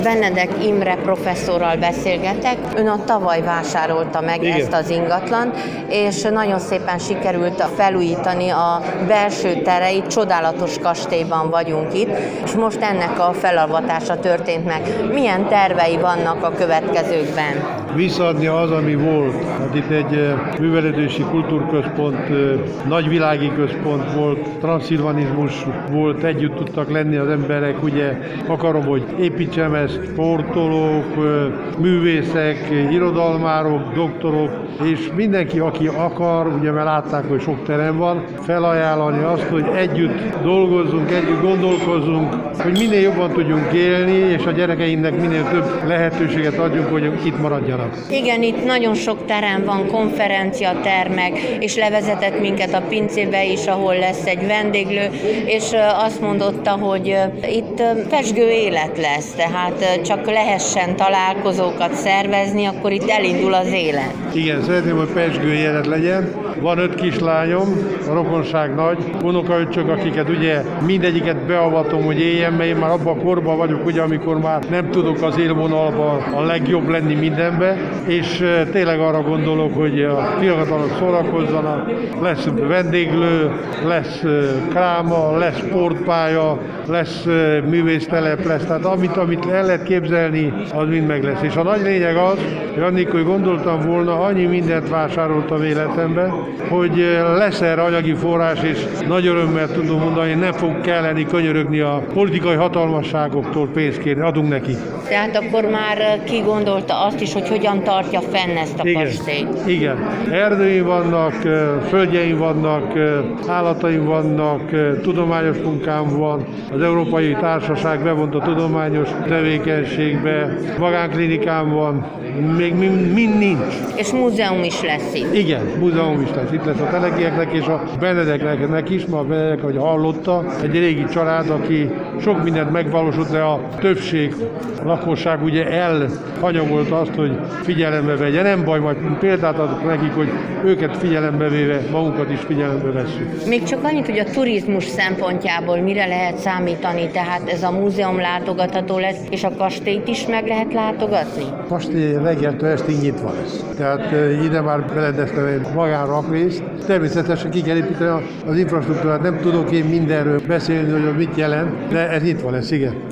Benedek Imre professzorral beszélgetek. Ön a tavaly vásárolta meg ezt az ingatlant, és nagyon szépen sikerült felújítani a belső tereit, csodálatos kastélyban vagyunk itt, és most ennek a felavatása történt meg. Milyen tervei vannak a következőkben? Visszaadni az, ami volt. Hát itt egy művelődési kultúrközpont, nagyvilági központ volt, transzilvanizmus volt, együtt tudtak lenni az emberek, ugye akarom, hogy építsem ezt, sportolók, művészek, irodalmárok, doktorok, és mindenki, aki akar, ugye mert látták, hogy sok terem van, felajánlani azt, hogy együtt dolgozzunk, együtt gondolkozzunk, hogy minél jobban tudjunk élni, és a gyerekeinknek minél több lehetőséget adjunk, hogy itt maradjanak. Igen, itt nagyon sok terem van, konferenciatermek, és levezetett minket a pincébe is, ahol lesz egy vendéglő, és azt mondotta, hogy itt pezsgő élet lesz, tehát csak lehessen találkozókat szervezni, akkor itt elindul az élet. Igen, szeretném, hogy pezsgő élet legyen. Van 5 kislányom, a rokonság nagy, unokaöccsök, akiket ugye mindegyiket beavatom, hogy éljen, mert én már abban a korban vagyok, ugye, amikor már nem tudok az élvonalban a legjobb lenni mindenbe, és tényleg arra gondolok, hogy a fiatalok szórakozzanak, lesz vendéglő, lesz kráma, lesz sportpálya, lesz művésztelep, lesz, tehát amit el lehet képzelni, az mind meg lesz. És a nagy lényeg az, hogy annikor gondoltam volna, annyi mindent vásároltam életemben, hogy lesz erre anyagi forrás, és nagy örömmel tudom mondani, hogy nem fog kelleni könyörögni a politikai hatalmasságoktól pénzt kérni, adunk neki. Tehát akkor már kigondolta azt is, hogy hogyan tartja fenn ezt a kastélyt. Igen. Erdőim vannak, földjeim vannak, állataim vannak, tudományos munkám van, az Európai Társaság bevont a tudományos tevékenységbe, magánklinikám van, még mind nincs. És múzeum is lesz itt. Igen, múzeum is lesz. Itt lesz a Telekieknek és a Benedeknek is, ma a Benedek, ahogy hallotta, egy régi család, aki sok mindent megvalósult, de a többség, a lakosság ugye elhanyagolta azt, hogy figyelembe vegye. Nem baj, majd példát adok nekik, hogy őket figyelembe véve, magunkat is figyelembe vesszük. Még csak annyit, hogy a turizmus szempontjából mire lehet számítani, tehát ez a múzeum látogatható lesz, és a kastélyt is meg lehet látogatni? A kastély reggeltől estig nyitva lesz. Tehát ide már beledeztem egy magánrakrészt. Természetesen ki kell építeni az infrastruktúrát, nem tudok én mindenről beszélni, hogy mit jelent, de ez nyitva lesz, igen.